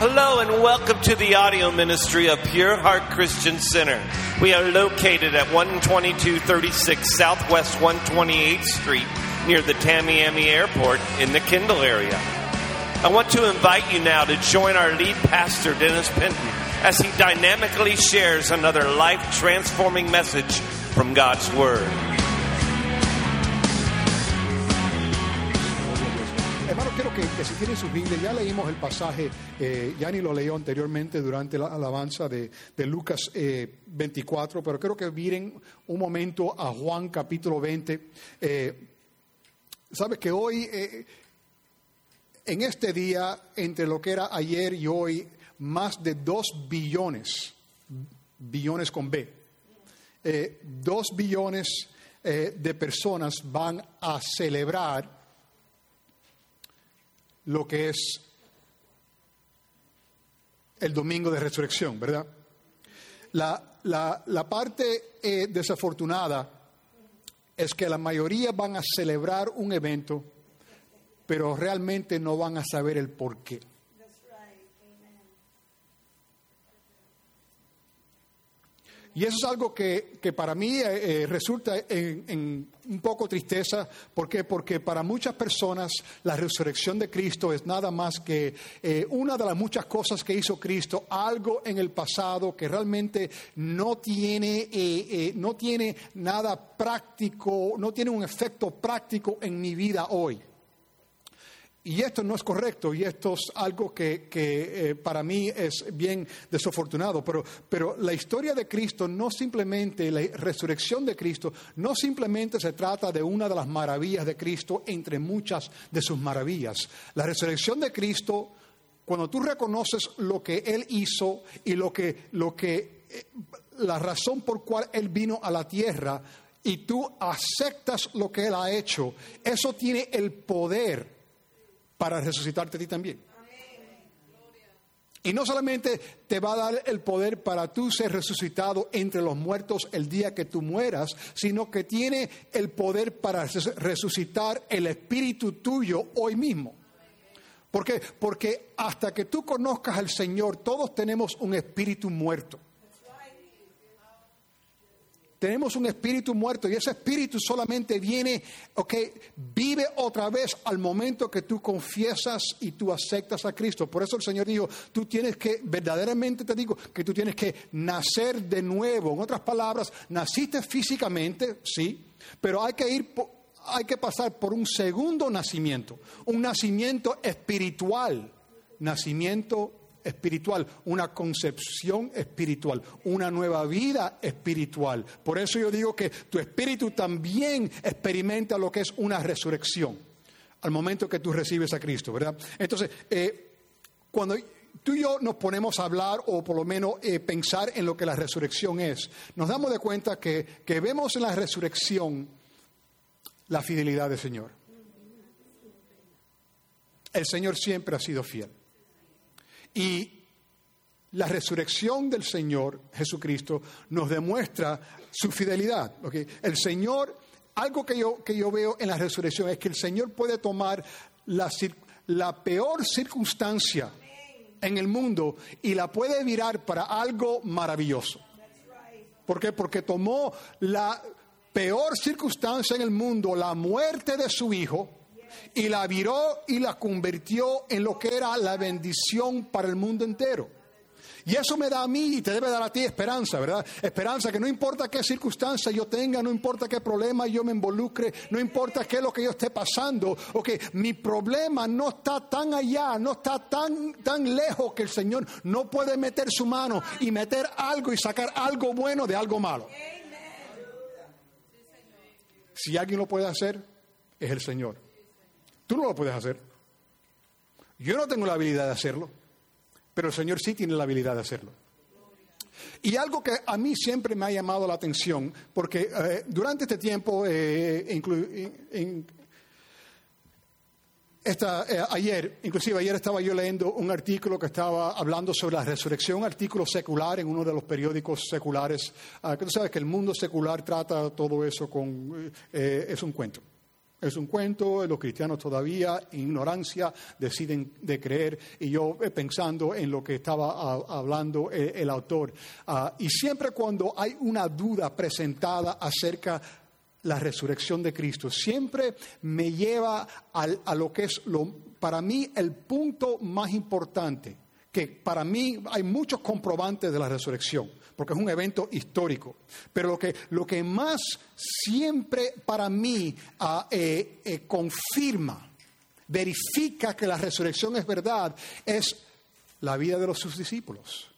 Hello and welcome to the audio ministry of Pure Heart Christian Center. We are located at 12236 Southwest 128th Street near the Tamiami Airport in the Kendall area. I want to invite you now to join our lead pastor, Dennis Penton, as he dynamically shares another life-transforming message from God's Word. Hermano, quiero que si tienen sus Biblias, ya leímos el pasaje, Yani lo leyó anteriormente durante la alabanza de Lucas 24, pero quiero que miren un momento a Juan capítulo 20. Sabes que hoy, en este día, entre lo que era ayer y hoy, más de 2 billones, billones con B, 2 billones de personas van a celebrar lo que es el domingo de resurrección, ¿verdad? La parte desafortunada es que la mayoría van a celebrar un evento, pero realmente no van a saber el por qué. Y eso es algo que para mí resulta en un poco tristeza. ¿Por qué? Porque para muchas personas la resurrección de Cristo es nada más que una de las muchas cosas que hizo Cristo, algo en el pasado que realmente no tiene nada práctico, no tiene un efecto práctico en mi vida hoy. Y esto no es correcto, y esto es algo que para mí es bien desafortunado. Pero la historia de Cristo no simplemente, la resurrección de Cristo, no simplemente se trata de una de las maravillas de Cristo entre muchas de sus maravillas. La resurrección de Cristo, cuando tú reconoces lo que Él hizo y la razón por cual Él vino a la tierra, y tú aceptas lo que Él ha hecho, eso tiene el poder para resucitarte a ti también. Y no solamente te va a dar el poder para tú ser resucitado entre los muertos el día que tú mueras, sino que tiene el poder para resucitar el espíritu tuyo hoy mismo. ¿Por qué? Porque hasta que tú conozcas al Señor, todos tenemos un espíritu muerto. Tenemos un espíritu muerto, y ese espíritu solamente viene, vive otra vez al momento que tú confiesas y tú aceptas a Cristo. Por eso el Señor dijo, tú tienes que, verdaderamente te digo, que tú tienes que nacer de nuevo. En otras palabras, naciste físicamente, sí, pero hay que pasar por un segundo nacimiento, un nacimiento espiritual, una concepción espiritual, una nueva vida espiritual. Por eso yo digo que tu espíritu también experimenta lo que es una resurrección al momento que tú recibes a Cristo, ¿verdad? Entonces, cuando tú y yo nos ponemos a hablar, o por lo menos pensar en lo que la resurrección es, nos damos de cuenta que vemos en la resurrección la fidelidad del Señor. El Señor siempre ha sido fiel. Y la resurrección del Señor Jesucristo nos demuestra su fidelidad. ¿Okay? El Señor, algo que yo veo en la resurrección es que el Señor puede tomar la peor circunstancia en el mundo y la puede virar para algo maravilloso. ¿Por qué? Porque tomó la peor circunstancia en el mundo, la muerte de su Hijo, y la viró y la convirtió en lo que era la bendición para el mundo entero. Y eso me da a mí y te debe dar a ti esperanza, ¿verdad? Esperanza que no importa qué circunstancia yo tenga, no importa qué problema yo me involucre, no importa qué es lo que yo esté pasando, mi problema no está tan allá, no está tan lejos que el Señor no puede meter su mano y meter algo y sacar algo bueno de algo malo. Si alguien lo puede hacer, es el Señor. Tú no lo puedes hacer. Yo no tengo la habilidad de hacerlo, pero el Señor sí tiene la habilidad de hacerlo. Y algo que a mí siempre me ha llamado la atención, porque durante este tiempo, ayer estaba yo leyendo un artículo que estaba hablando sobre la resurrección, un artículo secular en uno de los periódicos seculares. Que tú sabes que el mundo secular trata todo eso es un cuento. Es un cuento, los cristianos todavía en ignorancia deciden de creer, y yo pensando en lo que estaba hablando el autor. Y siempre cuando hay una duda presentada acerca de la resurrección de Cristo, siempre me lleva a lo que es para mí el punto más importante, que para mí hay muchos comprobantes de la resurrección, porque es un evento histórico. Pero lo que más siempre para mí confirma, verifica que la resurrección es verdad, es la vida de sus discípulos.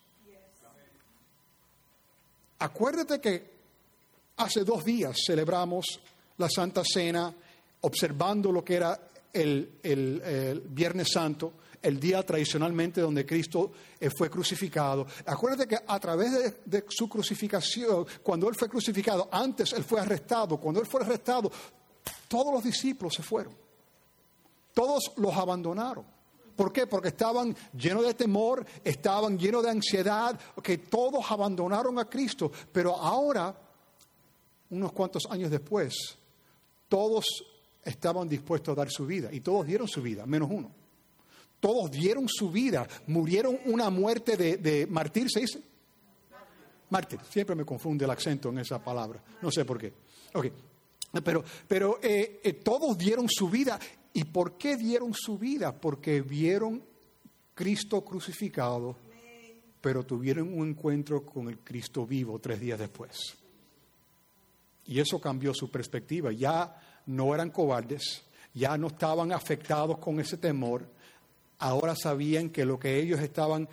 Acuérdate que hace 2 días celebramos la Santa Cena, observando lo que era el Viernes Santo, el día tradicionalmente donde Cristo fue crucificado. Acuérdate que a través de su crucificación, cuando Él fue crucificado, antes Él fue arrestado. Cuando Él fue arrestado, todos los discípulos se fueron. Todos los abandonaron. ¿Por qué? Porque estaban llenos de temor, estaban llenos de ansiedad, que todos abandonaron a Cristo. Pero ahora, unos cuantos años después, todos estaban dispuestos a dar su vida. Y todos dieron su vida, menos uno. Todos dieron su vida, murieron una muerte de mártir, ¿se dice? Mártir, siempre me confunde el acento en esa palabra, no sé por qué. Okay. Pero todos dieron su vida. ¿Y por qué dieron su vida? Porque vieron Cristo crucificado, pero tuvieron un encuentro con el Cristo vivo 3 días después. Y eso cambió su perspectiva. Ya no eran cobardes, ya no estaban afectados con ese temor. Ahora sabían que lo que ellos estaban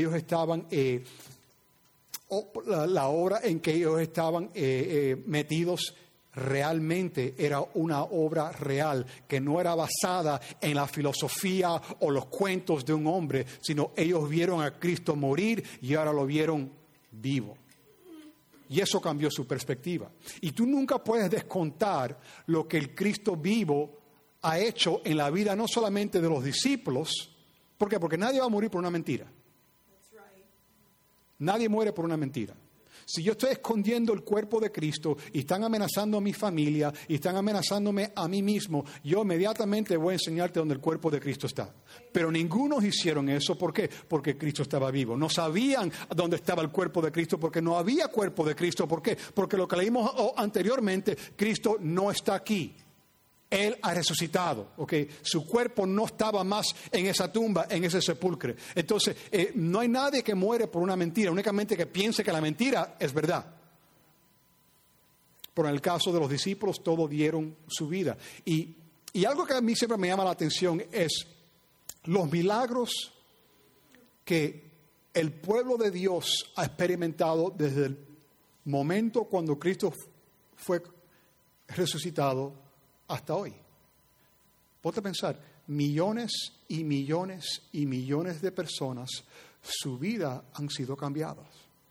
la obra en que ellos estaban metidos realmente era una obra real, que no era basada en la filosofía o los cuentos de un hombre, sino ellos vieron a Cristo morir y ahora lo vieron vivo. Y eso cambió su perspectiva. Y tú nunca puedes descontar lo que el Cristo vivo ha hecho en la vida no solamente de los discípulos. ¿Por qué? Porque nadie va a morir por una mentira. Nadie muere por una mentira. Si yo estoy escondiendo el cuerpo de Cristo y están amenazando a mi familia y están amenazándome a mí mismo, yo inmediatamente voy a enseñarte dónde el cuerpo de Cristo está. Pero ninguno hicieron eso. ¿Por qué? Porque Cristo estaba vivo. No sabían dónde estaba el cuerpo de Cristo porque no había cuerpo de Cristo. ¿Por qué? Porque lo que leímos anteriormente, Cristo no está aquí. Él ha resucitado, ¿okay? Su cuerpo no estaba más en esa tumba, en ese sepulcro. Entonces, no hay nadie que muere por una mentira, únicamente que piense que la mentira es verdad. Pero en el caso de los discípulos, todos dieron su vida. Y algo que a mí siempre me llama la atención es los milagros que el pueblo de Dios ha experimentado desde el momento cuando Cristo fue resucitado hasta hoy. Ponte a pensar, millones y millones y millones de personas, su vida han sido cambiadas.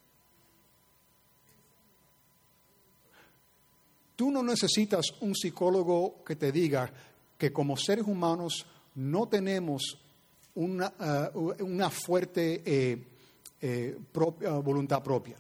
Tú no necesitas un psicólogo que te diga que como seres humanos no tenemos una fuerte voluntad propia.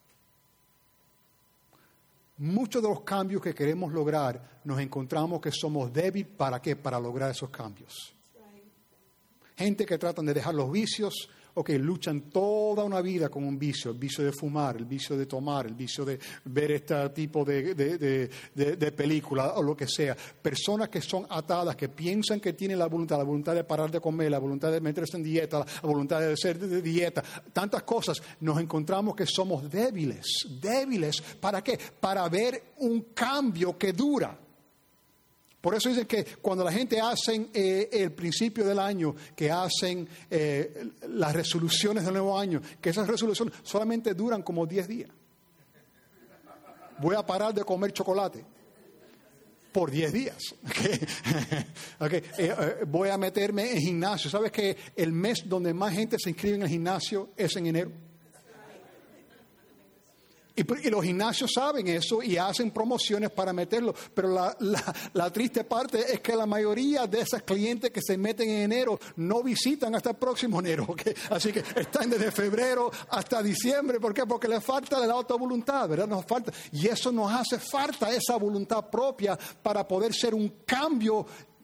Muchos de los cambios que queremos lograr, nos encontramos que somos débiles. ¿Para qué? Para lograr esos cambios. Gente que tratan de dejar los vicios, o que luchan toda una vida con un vicio, el vicio de fumar, el vicio de tomar, el vicio de ver este tipo de película o lo que sea. Personas que son atadas, que piensan que tienen la voluntad de parar de comer, la voluntad de meterse en dieta, la voluntad de hacer de dieta, tantas cosas. Nos encontramos que somos débiles. ¿Para qué? Para ver un cambio que dura. Por eso dicen que cuando la gente hace el principio del año, que hacen las resoluciones del nuevo año, que esas resoluciones solamente duran como 10 días. Voy a parar de comer chocolate por 10 días. Okay. Voy a meterme en gimnasio. ¿Sabes que el mes donde más gente se inscribe en el gimnasio es en enero? Y los gimnasios saben eso y hacen promociones para meterlo. Pero la triste parte es que la mayoría de esos clientes que se meten en enero no visitan hasta el próximo enero. ¿Okay? Así que están desde febrero hasta diciembre. ¿Por qué? Porque les falta la autovoluntad, ¿verdad? Nos falta. Y eso nos hace falta, esa voluntad propia para poder ser un cambio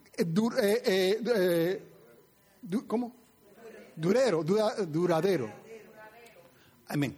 ¿cómo? Duradero. Amén.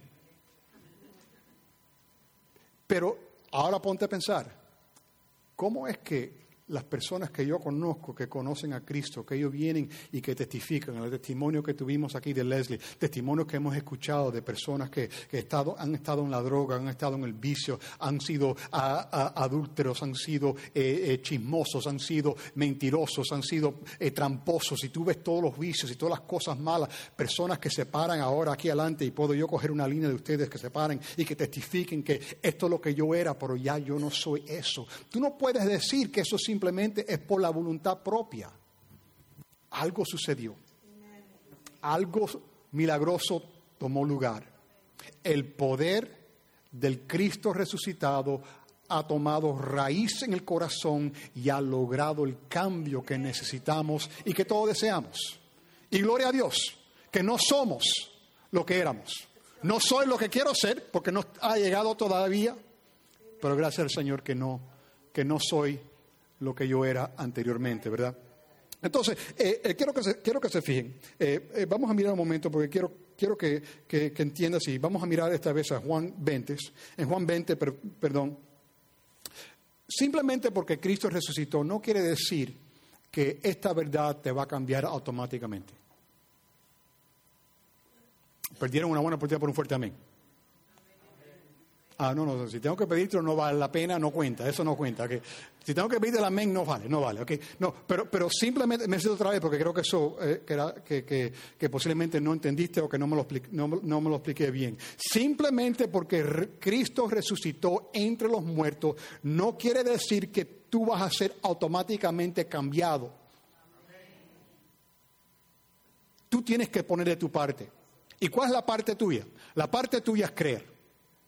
Pero ahora ponte a pensar, ¿cómo es que las personas que yo conozco, que conocen a Cristo, que ellos vienen y que testifican, el testimonio que tuvimos aquí de Leslie, testimonios que hemos escuchado de personas que han estado en la droga, han estado en el vicio, han sido adúlteros, han sido chismosos, han sido mentirosos, han sido tramposos, y tú ves todos los vicios y todas las cosas malas, personas que se paran ahora aquí adelante, y puedo yo coger una línea de ustedes que se paren y que testifiquen que esto es lo que yo era, pero ya yo no soy eso. Tú no puedes decir que eso simplemente es por la voluntad propia. Algo sucedió. Algo milagroso tomó lugar. El poder del Cristo resucitado ha tomado raíz en el corazón y ha logrado el cambio que necesitamos y que todos deseamos. Y gloria a Dios, que no somos lo que éramos. No soy lo que quiero ser, porque no ha llegado todavía, pero gracias al Señor que no soy lo que yo era anteriormente, ¿verdad? Entonces, quiero que se fijen. Vamos a mirar un momento, porque quiero que entiendas, y vamos a mirar esta vez a Juan 20. En Juan 20, perdón. Simplemente porque Cristo resucitó no quiere decir que esta verdad te va a cambiar automáticamente. Perdieron una buena oportunidad por un fuerte amén. No, si tengo que pedirte no vale la pena, no cuenta, eso no cuenta. ¿Okay? Si tengo que pedirte el amén, no vale. ¿Okay? No, pero simplemente me siento otra vez, porque creo que eso que posiblemente no entendiste o que no me lo expliqué bien. Simplemente porque Cristo resucitó entre los muertos, no quiere decir que tú vas a ser automáticamente cambiado. Tú tienes que poner de tu parte. ¿Y cuál es la parte tuya? La parte tuya es creer.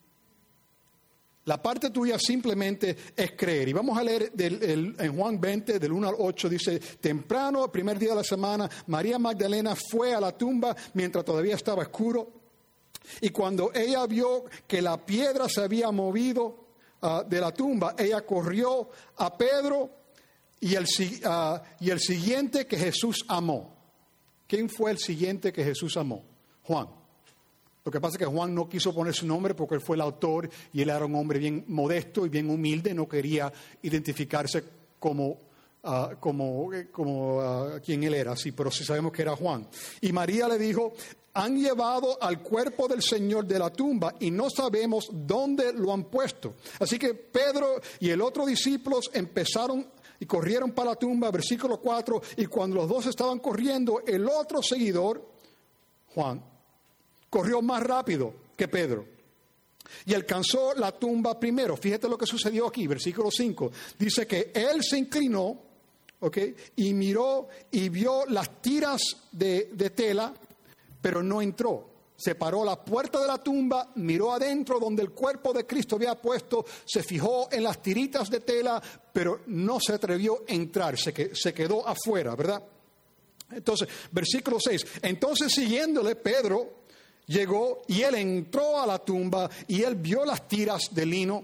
La parte tuya simplemente es creer. Y vamos a leer en Juan 20, del 1 al 8, dice: temprano, el primer día de la semana, María Magdalena fue a la tumba mientras todavía estaba oscuro. Y cuando ella vio que la piedra se había movido de la tumba, ella corrió a Pedro y el siguiente que Jesús amó. ¿Quién fue el siguiente que Jesús amó? Juan. Lo que pasa es que Juan no quiso poner su nombre porque él fue el autor y él era un hombre bien modesto y bien humilde, no quería identificarse como quien él era, sí, pero sí sabemos que era Juan. Y María le dijo: han llevado al cuerpo del Señor de la tumba y no sabemos dónde lo han puesto. Así que Pedro y el otro discípulo empezaron y corrieron para la tumba, versículo 4, y cuando los dos estaban corriendo, el otro seguidor, Juan, corrió más rápido que Pedro y alcanzó la tumba primero. Fíjate lo que sucedió aquí, versículo 5. Dice que él se inclinó, y miró y vio las tiras de tela, pero no entró. Se paró a la puerta de la tumba, miró adentro donde el cuerpo de Cristo había puesto, se fijó en las tiritas de tela, pero no se atrevió a entrar, se quedó afuera, ¿verdad? Entonces, versículo 6. Entonces, siguiéndole, Pedro llegó y él entró a la tumba y él vio las tiras de lino.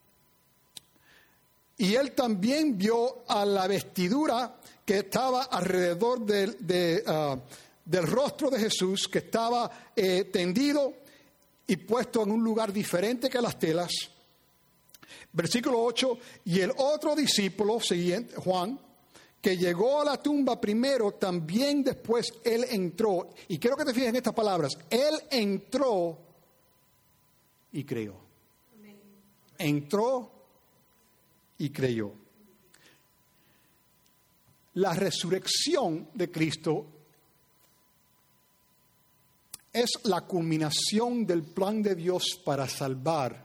Y él también vio a la vestidura que estaba alrededor del rostro de Jesús, que estaba tendido y puesto en un lugar diferente que las telas. Versículo 8, y el otro discípulo, siguiente, Juan, que llegó a la tumba primero, también después él entró. Y quiero que te fijes en estas palabras. Él entró y creyó. Entró y creyó. La resurrección de Cristo es la culminación del plan de Dios para salvar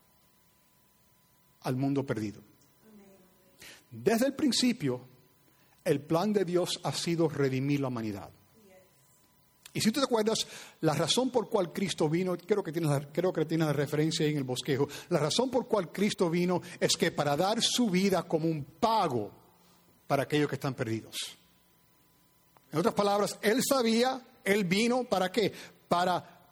al mundo perdido. Desde el principio, el plan de Dios ha sido redimir la humanidad. Y si tú te acuerdas, la razón por cual Cristo vino, creo que tienes la referencia ahí en el bosquejo, la razón por cual Cristo vino es que para dar su vida como un pago para aquellos que están perdidos. En otras palabras, Él sabía, Él vino, ¿para qué? Para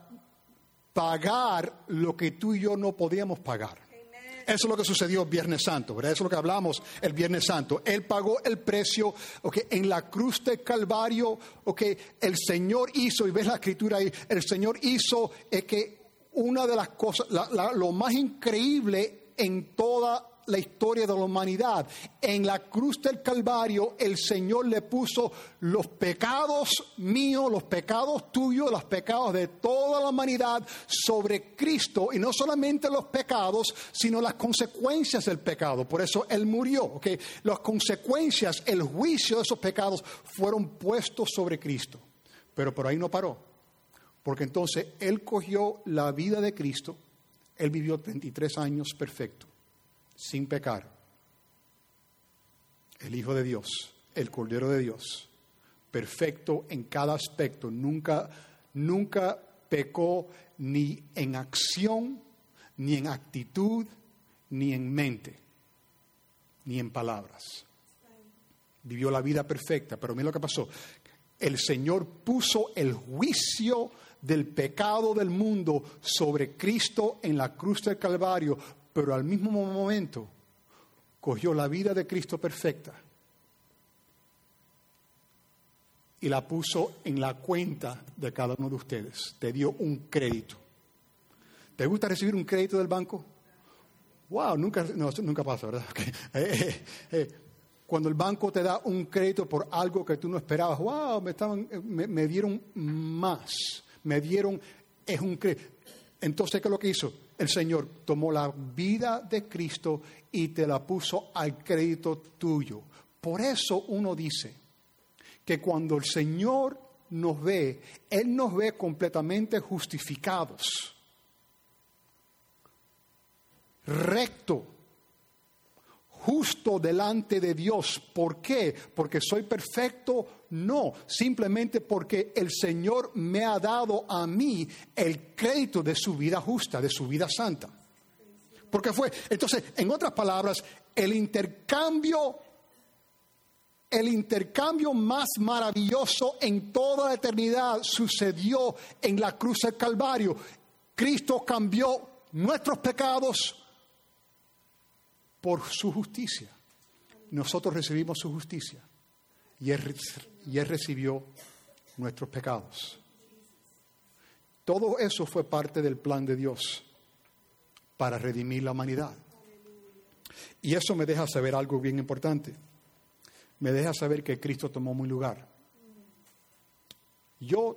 pagar lo que tú y yo no podíamos pagar. Eso es lo que sucedió el Viernes Santo, ¿verdad? Eso es lo que hablamos el Viernes Santo. Él pagó el precio, en la cruz del Calvario, el Señor hizo, y ves la escritura ahí, el Señor hizo que una de las cosas, lo más increíble en toda la historia de la humanidad, en la cruz del Calvario, el Señor le puso los pecados míos, los pecados tuyos, los pecados de toda la humanidad sobre Cristo, y no solamente los pecados, sino las consecuencias del pecado. Por eso Él murió, Las consecuencias, el juicio de esos pecados fueron puestos sobre Cristo. Pero por ahí no paró, porque entonces Él cogió la vida de Cristo. Él vivió 33 años perfecto, sin pecar. El Hijo de Dios, el Cordero de Dios, perfecto en cada aspecto. Nunca pecó ni en acción, ni en actitud, ni en mente, ni en palabras. Vivió la vida perfecta, pero mira lo que pasó. El Señor puso el juicio del pecado del mundo sobre Cristo en la cruz del Calvario, pero al mismo momento cogió la vida de Cristo perfecta y la puso en la cuenta de cada uno de ustedes. Te dio un crédito. ¿Te gusta recibir un crédito del banco? Wow, nunca pasa, ¿verdad? Cuando el banco te da un crédito por algo que tú no esperabas, wow, me dieron más, es un crédito. Entonces, ¿qué es lo que hizo? El Señor tomó la vida de Cristo y te la puso al crédito tuyo. Por eso uno dice que cuando el Señor nos ve, Él nos ve completamente justificados, recto, justo delante de Dios. ¿Por qué? ¿Porque soy perfecto? No, simplemente porque el Señor me ha dado a mí el crédito de su vida justa, de su vida santa. Porque fue, entonces, en otras palabras, el intercambio más maravilloso en toda la eternidad sucedió en la cruz del Calvario. Cristo cambió nuestros pecados por su justicia. Nosotros recibimos su justicia y Él recibió nuestros pecados. Todo eso fue parte del plan de Dios para redimir la humanidad. Y eso me deja saber algo bien importante. Me deja saber que Cristo tomó mi lugar. Yo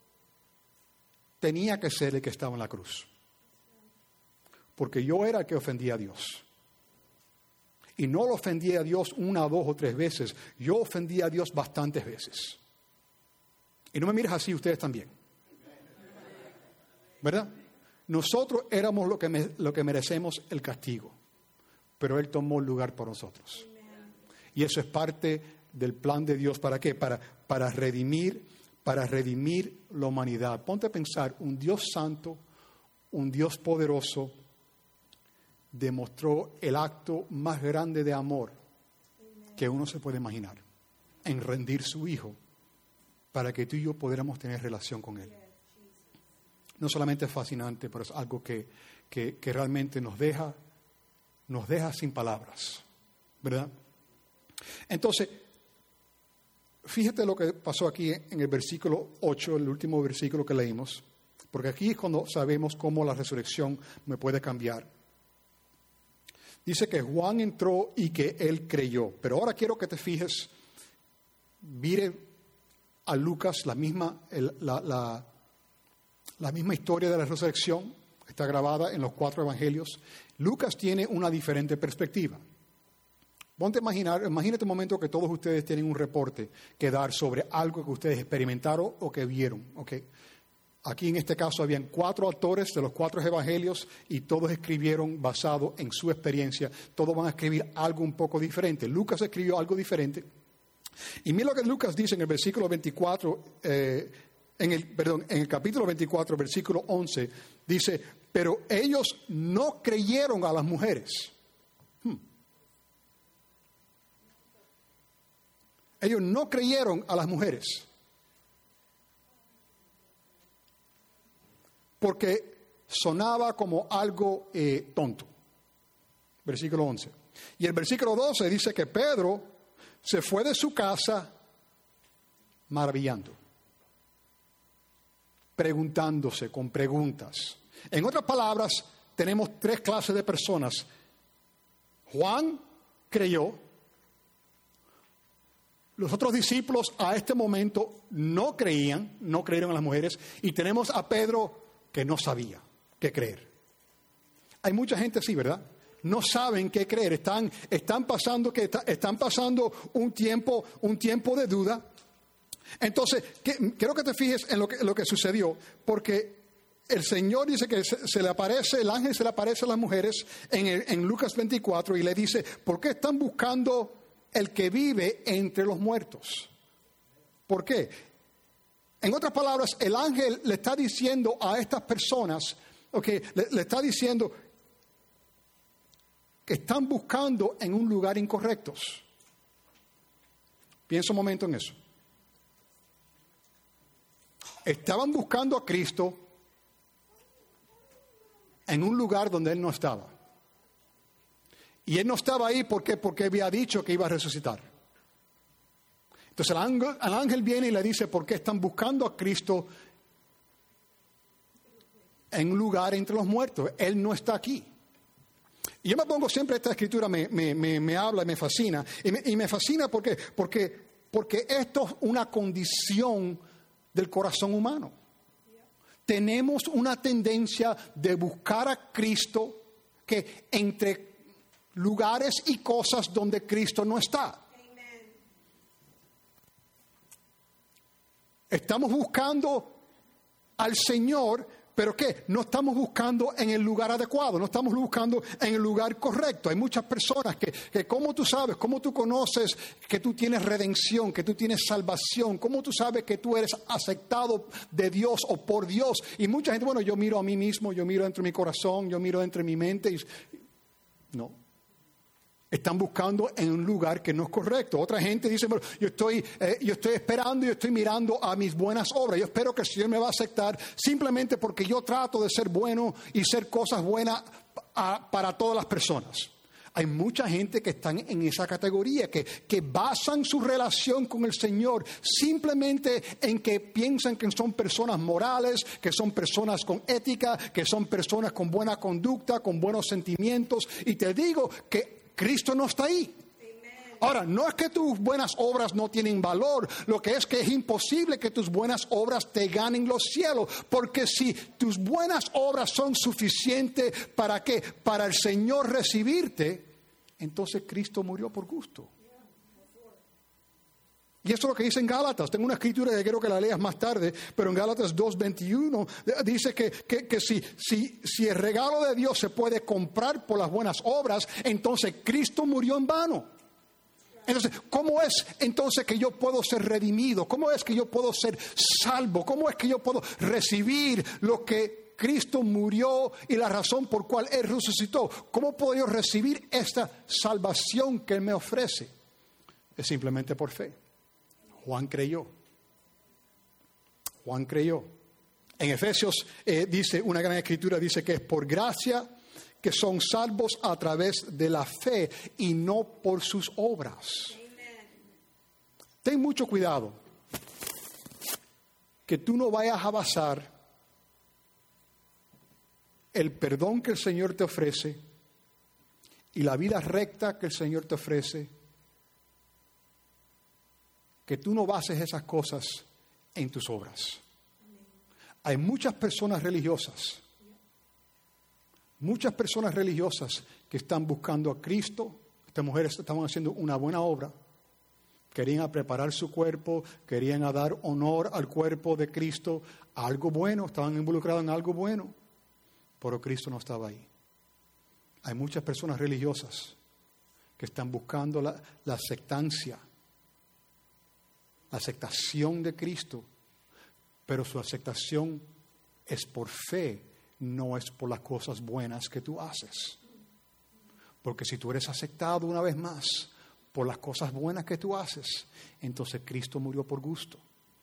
tenía que ser el que estaba en la cruz, porque yo era el que ofendía a Dios. Y no lo ofendí a Dios 1, 2 o 3 veces. Yo ofendí a Dios bastantes veces. Y no me mires así, ustedes también. ¿Verdad? Nosotros éramos lo que merecemos el castigo. Pero Él tomó el lugar por nosotros. Y eso es parte del plan de Dios. ¿Para qué? Para redimir la humanidad. Ponte a pensar, un Dios santo, un Dios poderoso, demostró el acto más grande de amor que uno se puede imaginar, en rendir su Hijo para que tú y yo pudiéramos tener relación con Él. No solamente es fascinante, pero es algo que realmente nos deja sin palabras, ¿verdad? Entonces, fíjate lo que pasó aquí en el versículo 8, el último versículo que leímos, porque aquí es cuando sabemos cómo la resurrección me puede cambiar. Dice que Juan entró y que él creyó. Pero ahora quiero que te fijes, mire a Lucas, la misma historia de la resurrección. Está grabada en los 4 evangelios. Lucas tiene una diferente perspectiva. Imagínate un momento que todos ustedes tienen un reporte que dar sobre algo que ustedes experimentaron o que vieron. ¿Okay? Aquí en este caso habían 4 autores de los 4 evangelios y todos escribieron basado en su experiencia. Todos van a escribir algo un poco diferente. Lucas escribió algo diferente. Y mira lo que Lucas dice en el versículo 24 en el capítulo 24, versículo 11, dice, pero ellos no creyeron a las mujeres. Ellos no creyeron a las mujeres. Porque sonaba como algo tonto. Versículo 11. Y el versículo 12 dice que Pedro se fue de su casa maravillando, preguntándose con preguntas. En otras palabras, tenemos tres clases de personas. Juan creyó. Los otros discípulos a este momento no creyeron a las mujeres. Y tenemos a Pedro que no sabía qué creer. Hay mucha gente así, ¿verdad? No saben qué creer. Están pasando un tiempo de duda. Entonces, quiero que te fijes en lo que sucedió, porque el Señor dice que el ángel se le aparece a las mujeres en Lucas 24 y le dice, ¿por qué están buscando el que vive entre los muertos? ¿Por qué? En otras palabras, el ángel le está diciendo a estas personas, le está diciendo que están buscando en un lugar incorrectos. Piensa un momento en eso. Estaban buscando a Cristo en un lugar donde Él no estaba. Y Él no estaba ahí porque había dicho que iba a resucitar. Entonces el ángel viene y le dice, ¿por qué están buscando a Cristo en un lugar entre los muertos? Él no está aquí. Y yo me pongo siempre, esta escritura me habla y me fascina. Y me fascina porque esto es una condición del corazón humano. Tenemos una tendencia de buscar a Cristo que entre lugares y cosas donde Cristo no está. Estamos buscando al Señor, pero ¿qué? No estamos buscando en el lugar adecuado, no estamos buscando en el lugar correcto. Hay muchas personas que ¿cómo tú sabes, cómo tú conoces que tú tienes redención, que tú tienes salvación? ¿Cómo tú sabes que tú eres aceptado de Dios o por Dios? Y mucha gente, bueno, yo miro a mí mismo, yo miro dentro de mi corazón, yo miro dentro de mi mente. No. Están buscando en un lugar que no es correcto. Otra gente dice, bueno, yo estoy esperando, yo estoy mirando a mis buenas obras. Yo espero que el Señor me va a aceptar simplemente porque yo trato de ser bueno y ser cosas buenas para todas las personas. Hay mucha gente que están en esa categoría, que basan su relación con el Señor simplemente en que piensan que son personas morales, que son personas con ética, que son personas con buena conducta, con buenos sentimientos. Y te digo que Cristo no está ahí. Ahora, no es que tus buenas obras no tienen valor, lo que es imposible que tus buenas obras te ganen los cielos, porque si tus buenas obras son suficientes, ¿para qué? Para el Señor recibirte, entonces Cristo murió por gusto. Y eso es lo que dice en Gálatas. Tengo una escritura que quiero que la leas más tarde, pero en Gálatas 2:21 dice que si el regalo de Dios se puede comprar por las buenas obras, entonces Cristo murió en vano. Entonces, ¿cómo es entonces que yo puedo ser redimido? ¿Cómo es que yo puedo ser salvo? ¿Cómo es que yo puedo recibir lo que Cristo murió y la razón por cual Él resucitó? ¿Cómo puedo yo recibir esta salvación que Él me ofrece? Es simplemente por fe. Juan creyó. En Efesios dice, una gran escritura dice que es por gracia que son salvos a través de la fe y no por sus obras. Amen. Ten mucho cuidado que tú no vayas a basar el perdón que el Señor te ofrece y la vida recta que el Señor te ofrece, que tú no bases esas cosas en tus obras. Hay muchas personas religiosas que están buscando a Cristo. Estas mujeres estaban haciendo una buena obra, querían preparar su cuerpo, querían dar honor al cuerpo de Cristo, a algo bueno, estaban involucrados en algo bueno, pero Cristo no estaba ahí. Hay muchas personas religiosas que están buscando la aceptación de Cristo, pero su aceptación es por fe, no es por las cosas buenas que tú haces. Porque si tú eres aceptado una vez más por las cosas buenas que tú haces, entonces Cristo murió por gusto.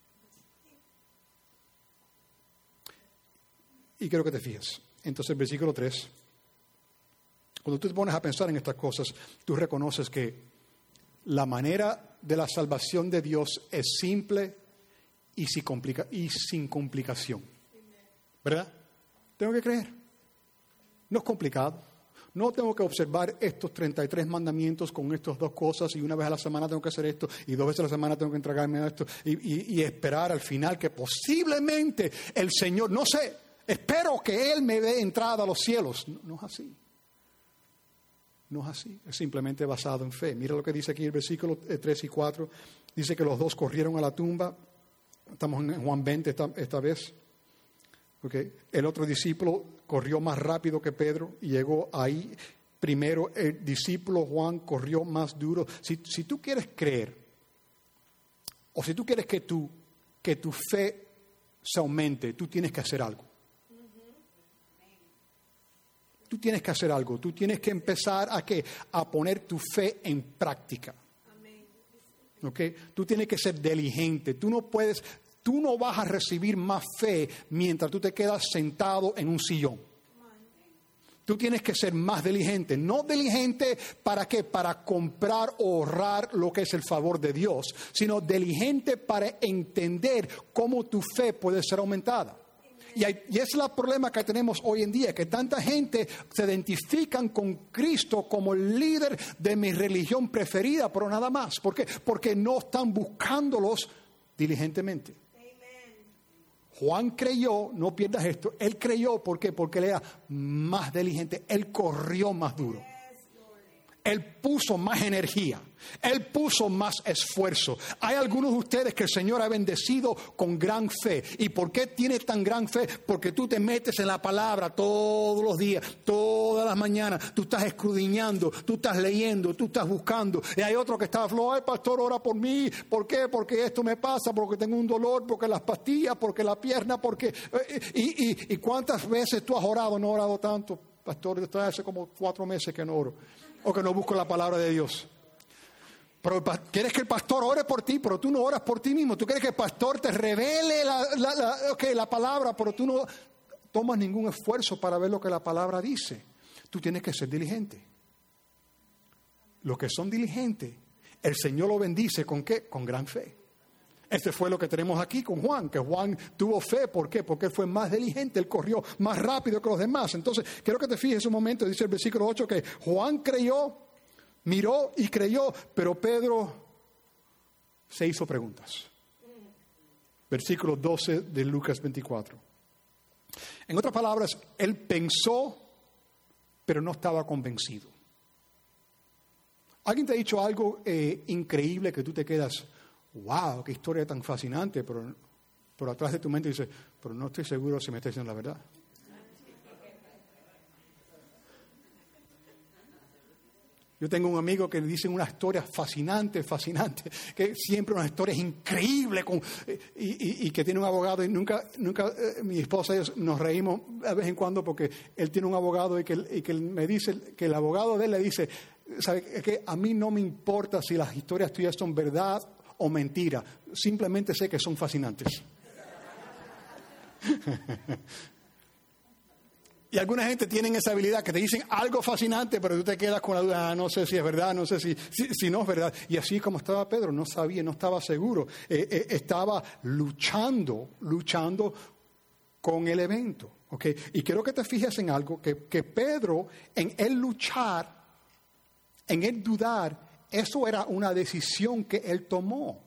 Y quiero que te fijes. Entonces, versículo 3. Cuando tú te pones a pensar en estas cosas, tú reconoces que la manera de la salvación de Dios es simple y sin complicación. ¿Verdad? Tengo que creer. No es complicado. No tengo que observar estos 33 mandamientos con estas dos cosas y una vez a la semana tengo que hacer esto y 2 veces a la semana tengo que entregarme a esto y esperar al final que posiblemente el Señor, no sé, espero que Él me dé entrada a los cielos. No es así. No es así. Es simplemente basado en fe. Mira lo que dice aquí el versículo 3 y 4. Dice que los dos corrieron a la tumba. Estamos en Juan 20 esta vez. Okay. El otro discípulo corrió más rápido que Pedro y llegó ahí primero. El discípulo Juan corrió más duro. Si tú quieres creer, o si tú quieres que tu fe se aumente, tú tienes que hacer algo. Tú tienes que hacer algo. Tú tienes que empezar a poner tu fe en práctica. Okay. Tú tienes que ser diligente. Tú no vas a recibir más fe mientras tú te quedas sentado en un sillón. Tú tienes que ser más diligente. No diligente ¿para qué? Para comprar o ahorrar lo que es el favor de Dios, sino diligente para entender cómo tu fe puede ser aumentada. Y ese es el problema que tenemos hoy en día, que tanta gente se identifican con Cristo como el líder de mi religión preferida, pero nada más. ¿Por qué? Porque no están buscándolos diligentemente. Juan creyó, no pierdas esto, él creyó, ¿por qué? Porque él era más diligente, él corrió más duro, él puso más energía, él puso más esfuerzo. Hay algunos de ustedes que el Señor ha bendecido con gran fe. ¿Y por qué tienes tan gran fe? Porque tú te metes en la palabra todos los días, todas las mañanas, tú estás escudriñando, tú estás leyendo, tú estás buscando. Y hay otro que está flojo, ay pastor, ora por mí. ¿Por qué? Porque esto me pasa, porque tengo un dolor, porque las pastillas, porque la pierna, porque... ¿Y cuántas veces tú has orado? No he orado tanto, pastor, desde hace como 4 meses que no oro. O que no busco la palabra de Dios. Pero quieres que el pastor ore por ti, pero tú no oras por ti mismo. Tú quieres que el pastor te revele la palabra, pero tú no tomas ningún esfuerzo para ver lo que la palabra dice. Tú tienes que ser diligente. Los que son diligentes, el Señor lo bendice ¿con qué? Con gran fe. Este fue lo que tenemos aquí con Juan, que Juan tuvo fe. ¿Por qué? Porque él fue más diligente, él corrió más rápido que los demás. Entonces, quiero que te fijes un momento, dice el versículo 8, que Juan creyó, miró y creyó, pero Pedro se hizo preguntas. Versículo 12 de Lucas 24. En otras palabras, él pensó, pero no estaba convencido. ¿Alguien te ha dicho algo increíble que tú te quedas... wow, qué historia tan fascinante, pero atrás de tu mente dice, pero no estoy seguro si me está diciendo la verdad? Yo tengo un amigo que le dicen una historia fascinante, que siempre una historia increíble y que tiene un abogado y nunca mi esposa y yo nos reímos de vez en cuando porque él tiene un abogado y que me dice, que el abogado de él le dice, ¿sabe que a mí no me importa si las historias tuyas son verdad o mentira, simplemente sé que son fascinantes? Y alguna gente tiene esa habilidad que te dicen algo fascinante, pero tú te quedas con la duda, no sé si es verdad, no sé si no es verdad. Y así como estaba Pedro, no sabía, no estaba seguro, estaba luchando con el evento. ¿Okay? Y quiero que te fijes en algo, que Pedro, en él luchar, en él dudar, eso era una decisión que él tomó.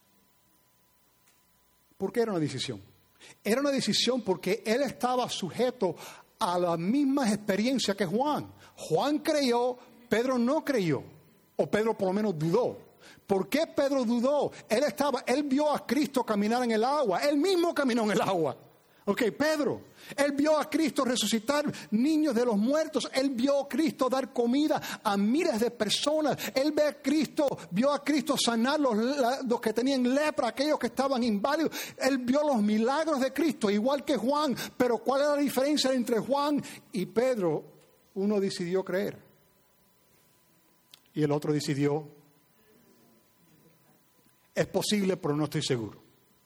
¿Por qué era una decisión? Era una decisión porque él estaba sujeto a las mismas experiencias que Juan. Juan creyó, Pedro no creyó. O Pedro por lo menos dudó. ¿Por qué Pedro dudó? Él vio a Cristo caminar en el agua. Él mismo caminó en el agua. Ok, Pedro, él vio a Cristo resucitar niños de los muertos. Él vio a Cristo dar comida a miles de personas. Él vio a Cristo sanar los que tenían lepra, aquellos que estaban inválidos. Él vio los milagros de Cristo, igual que Juan. Pero ¿cuál es la diferencia entre Juan y Pedro? Uno decidió creer y el otro decidió, es posible, pero no estoy seguro.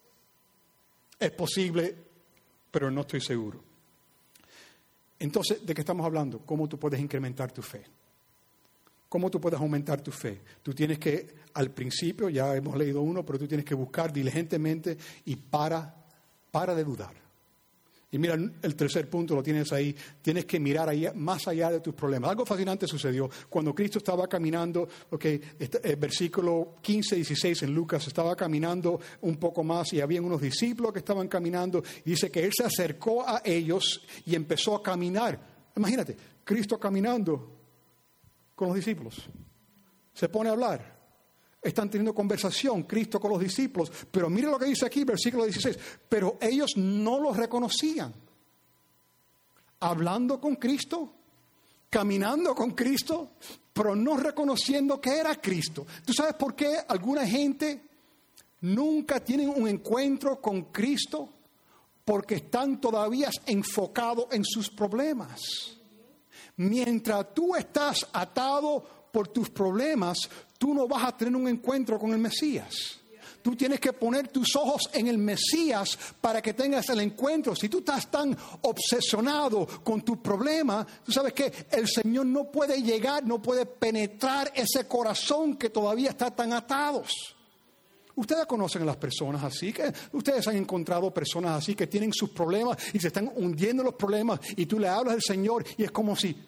Es posible, pero no estoy seguro. Entonces, ¿de qué estamos hablando? ¿Cómo tú puedes incrementar tu fe? ¿Cómo tú puedes aumentar tu fe? Tú tienes que, al principio, ya hemos leído uno, pero tú tienes que buscar diligentemente y para de dudar. Y mira, el tercer punto lo tienes ahí. Tienes que mirar ahí, más allá de tus problemas. Algo fascinante sucedió. Cuando Cristo estaba caminando, versículo 15, 16 en Lucas, estaba caminando un poco más y habían unos discípulos que estaban caminando. Y dice que Él se acercó a ellos y empezó a caminar. Imagínate, Cristo caminando con los discípulos. Se pone a hablar. Están teniendo conversación, Cristo con los discípulos. Pero mire lo que dice aquí, versículo 16. Pero ellos no los reconocían. Hablando con Cristo, caminando con Cristo, pero no reconociendo que era Cristo. ¿Tú sabes por qué alguna gente nunca tienen un encuentro con Cristo? Porque están todavía enfocados en sus problemas. Mientras tú estás atado por tus problemas, tú no vas a tener un encuentro con el Mesías. Tú tienes que poner tus ojos en el Mesías para que tengas el encuentro. Si tú estás tan obsesionado con tu problema, tú sabes que el Señor no puede llegar, no puede penetrar ese corazón que todavía está tan atados. Ustedes conocen a las personas así, que ustedes han encontrado personas así que tienen sus problemas y se están hundiendo en los problemas y tú le hablas del Señor y es como si...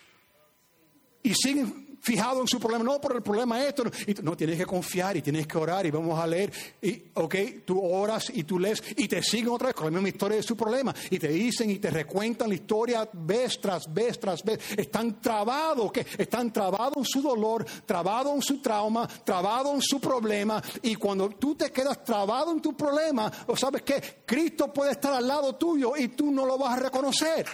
Y siguen fijado en su problema, no, pero el problema es esto. No, tienes que confiar y tienes que orar y vamos a leer. Y, tú oras y tú lees y te siguen otra vez con la misma historia de su problema. Y te dicen y te recuentan la historia vez tras vez tras vez. Están trabados, ¿qué? Están trabados en su dolor, trabados en su trauma, trabados en su problema. Y cuando tú te quedas trabado en tu problema, ¿sabes qué? Cristo puede estar al lado tuyo y tú no lo vas a reconocer.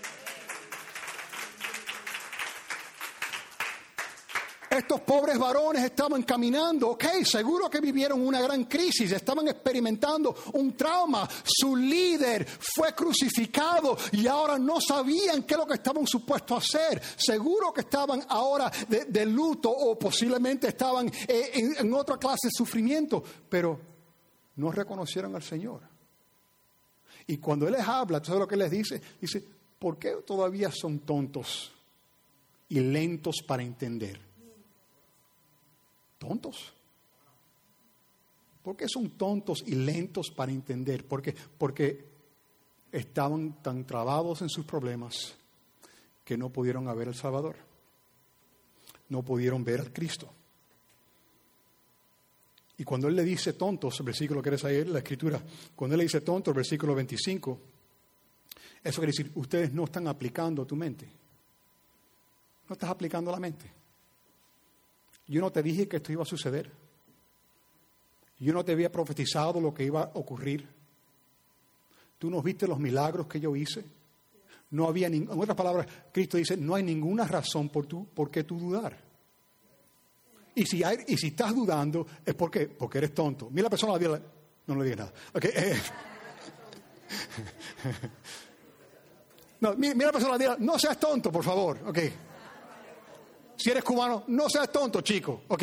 Estos pobres varones estaban caminando, seguro que vivieron una gran crisis, estaban experimentando un trauma. Su líder fue crucificado y ahora no sabían qué es lo que estaban supuestos a hacer. Seguro que estaban ahora de luto o posiblemente estaban en otra clase de sufrimiento, pero no reconocieron al Señor. Y cuando Él les habla, ¿tú sabes lo que les dice? Dice, ¿por qué todavía son tontos y lentos para entender? ¿Tontos? ¿Por qué son tontos y lentos para entender? Porque estaban tan trabados en sus problemas que no pudieron ver al Salvador. No pudieron ver al Cristo. Y cuando Él le dice tontos, el versículo que eres ahí, la Escritura, cuando Él le dice tontos, el versículo 25, eso quiere decir, ustedes no están aplicando tu mente. No estás aplicando la mente. Yo no te dije que esto iba a suceder. Yo no te había profetizado lo que iba a ocurrir. Tú no viste los milagros que yo hice. No había, en otras palabras, Cristo dice, no hay ninguna razón por qué tú dudar. Y si estás dudando, es porque eres tonto. Mira la persona, no le digas nada. Okay. No, mira la persona, no seas tonto, por favor. Okay. Si eres cubano, no seas tonto, chico. Ok.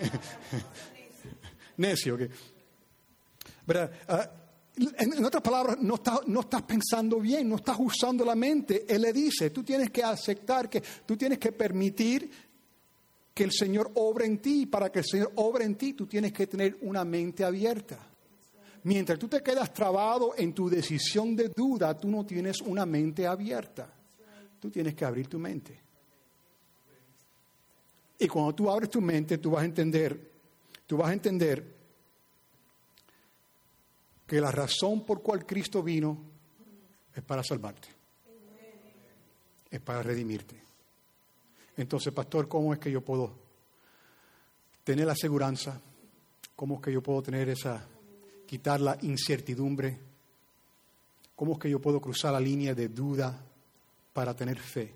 Necio, ok. ¿Verdad? En otras palabras, no estás pensando bien, no estás usando la mente. Él le dice, tú tienes que aceptar tú tienes que permitir que el Señor obre en ti. Para que el Señor obre en ti, tú tienes que tener una mente abierta. Mientras tú te quedas trabado en tu decisión de duda, tú no tienes una mente abierta. Tú tienes que abrir tu mente. Y cuando tú abres tu mente, tú vas a entender que la razón por cual Cristo vino es para salvarte. Es para redimirte. Entonces, pastor, ¿cómo es que yo puedo tener la aseguranza? ¿Cómo es que yo puedo tener quitar la incertidumbre ¿Cómo es que yo puedo cruzar la línea de duda para tener fe?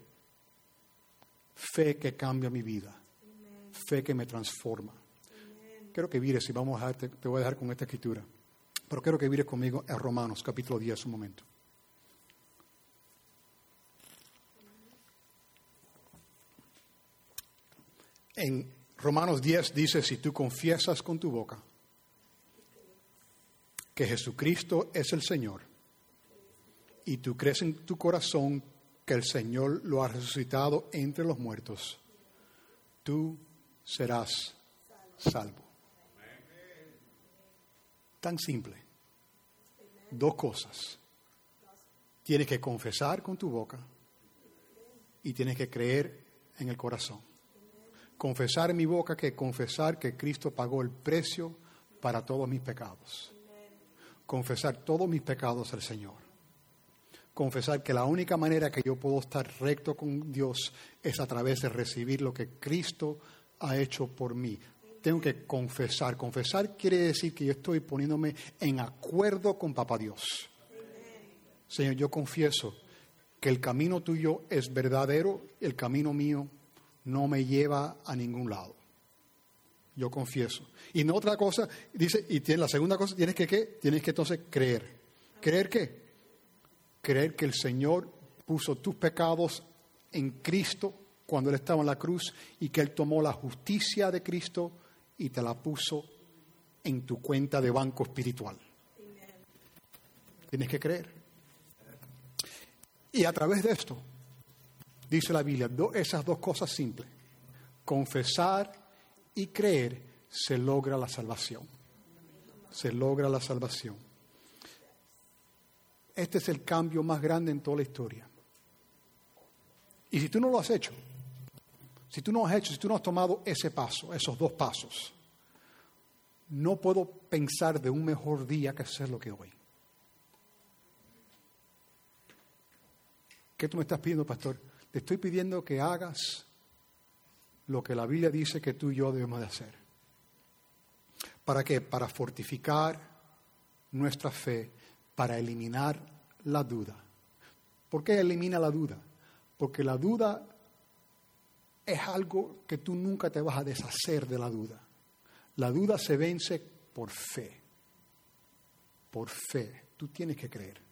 Fe que cambia mi vida. Fe que me transforma. Quiero que vires, y vamos a dejarte, te voy a dejar con esta escritura. Pero quiero que vires conmigo en Romanos, capítulo 10, un momento. En Romanos 10 dice, si tú confiesas con tu boca que Jesucristo es el Señor y tú crees en tu corazón que el Señor lo ha resucitado entre los muertos, tú serás salvo. Tan simple. Dos cosas. Tienes que confesar con tu boca y tienes que creer en el corazón. Confesar en mi boca que confesar que Cristo pagó el precio para todos mis pecados. Confesar todos mis pecados al Señor. Confesar que la única manera que yo puedo estar recto con Dios es a través de recibir lo que Cristo ha hecho por mí. Tengo que confesar. Confesar quiere decir que yo estoy poniéndome en acuerdo con Papá Dios. Señor, yo confieso que el camino tuyo es verdadero, el camino mío no me lleva a ningún lado. Yo confieso. Y no otra cosa, dice, y la segunda cosa, tienes que ¿qué? Tienes que entonces creer. ¿Creer qué? Creer que el Señor puso tus pecados en Cristo cuando Él estaba en la cruz y que Él tomó la justicia de Cristo y te la puso en tu cuenta de banco espiritual. Tienes que creer. Y a través de esto, dice la Biblia, esas dos cosas simples, confesar y creer, se logra la salvación. Se logra la salvación. Este es el cambio más grande en toda la historia. Y si tú no lo has hecho, si tú no has tomado ese paso, esos dos pasos, no puedo pensar de un mejor día que hacer lo que hoy. ¿Qué tú me estás pidiendo, pastor? Te estoy pidiendo que hagas lo que la Biblia dice que tú y yo debemos de hacer. ¿Para qué? Para fortificar nuestra fe, para eliminar la duda. ¿Por qué elimina la duda? Porque la duda es algo que tú nunca te vas a deshacer de la duda. La duda se vence por fe. Por fe. Tú tienes que creer.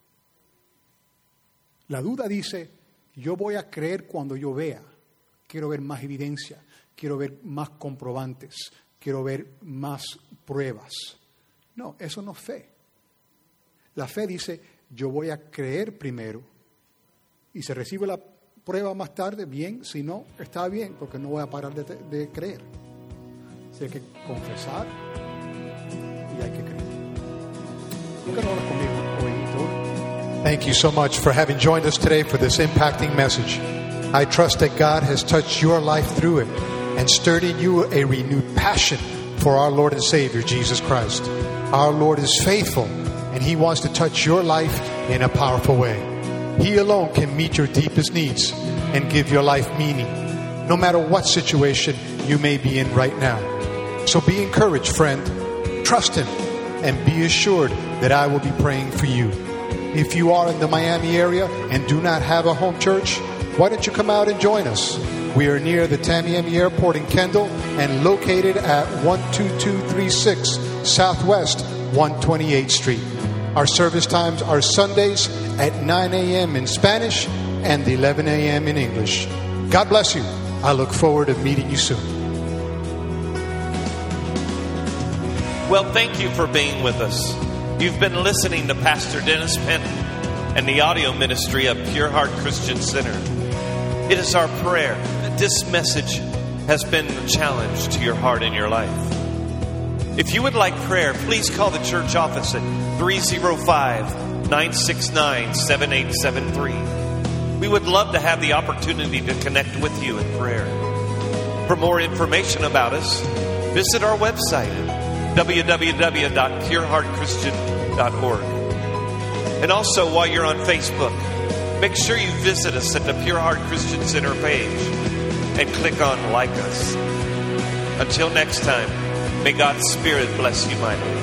La duda dice, yo voy a creer cuando yo vea. Quiero ver más evidencia. Quiero ver más comprobantes. Quiero ver más pruebas. No, eso no es fe. La fe dice, yo voy a creer primero. Y se recibe la prueba más tarde, bien. Si no, está bien, porque no voy a parar de creer. Así hay que confesar y hay que creer. ¿Por qué no hablas conmigo hoy, Víctor? Thank you so much for having joined us today for this impacting message. I trust that God has touched your life through it and stirred in you a renewed passion for our Lord and Savior, Jesus Christ. Our Lord is faithful, and He wants to touch your life in a powerful way. He alone can meet your deepest needs and give your life meaning, no matter what situation you may be in right now. So be encouraged, friend. Trust Him and be assured that I will be praying for you. If you are in the Miami area and do not have a home church, why don't you come out and join us? We are near the Tamiami Airport in Kendall and located at 12236 Southwest 128th Street. Our service times are Sundays at 9 a.m. in Spanish and 11 a.m. in English. God bless you. I look forward to meeting you soon. Well, thank you for being with us. You've been listening to Pastor Dennis Penn and the audio ministry of Pure Heart Christian Center. It is our prayer that this message has been a challenge to your heart and your life. If you would like prayer, please call the church office at 305-969-7873. We would love to have the opportunity to connect with you in prayer. For more information about us, visit our website www.pureheartchristian.org. And also, while you're on Facebook, make sure you visit us at the Pure Heart Christian Center page and click on Like Us. Until next time, may God's Spirit bless you mightily.